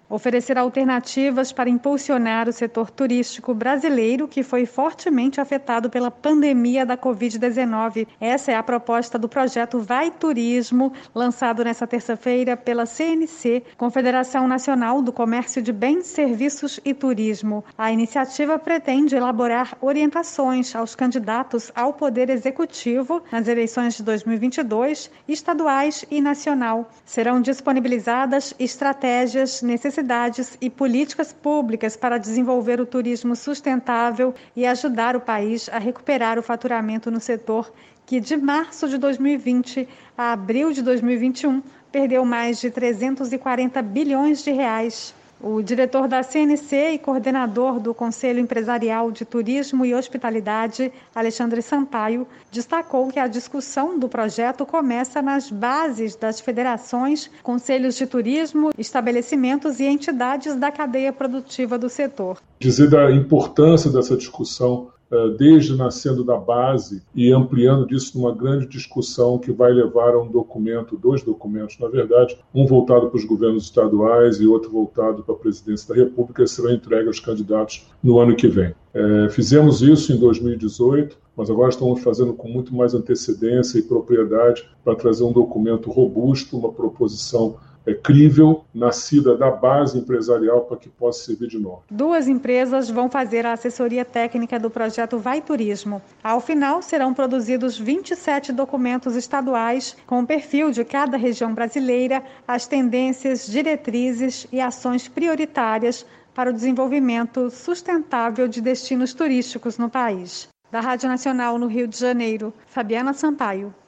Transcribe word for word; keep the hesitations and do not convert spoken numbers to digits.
Oferecer alternativas para impulsionar o setor turístico brasileiro, que foi fortemente afetado pela pandemia da covid dezenove. Essa é a proposta do projeto Vai Turismo, lançado nesta terça-feira pela C N C, Confederação Nacional do Comércio de Bens, Serviços e Turismo. A iniciativa pretende elaborar orientações aos candidatos ao Poder Executivo nas eleições de dois mil e vinte e dois, estaduais e nacional. Serão disponibilizadas estratégias necessárias necessidades e políticas públicas para desenvolver o turismo sustentável e ajudar o país a recuperar o faturamento no setor que, de março de dois mil e vinte a abril de dois mil e vinte e um, perdeu mais de trezentos e quarenta bilhões de reais. O diretor da C N C e coordenador do Conselho Empresarial de Turismo e Hospitalidade, Alexandre Sampaio, destacou que a discussão do projeto começa nas bases das federações, conselhos de turismo, estabelecimentos e entidades da cadeia produtiva do setor. Dizer da importância dessa discussão desde nascendo da base e ampliando disso numa grande discussão que vai levar a um documento, dois documentos, na verdade, um voltado para os governos estaduais e outro voltado para a presidência da República, que serão entregues aos candidatos no ano que vem. É, fizemos isso em dois mil e dezoito, mas agora estamos fazendo com muito mais antecedência e propriedade para trazer um documento robusto, uma proposição É crível, nascida da base empresarial para que possa servir de norte. Duas empresas vão fazer a assessoria técnica do projeto Vai Turismo. Ao final, serão produzidos vinte e sete documentos estaduais com o perfil de cada região brasileira, as tendências, diretrizes e ações prioritárias para o desenvolvimento sustentável de destinos turísticos no país. Da Rádio Nacional no Rio de Janeiro, Fabiana Sampaio.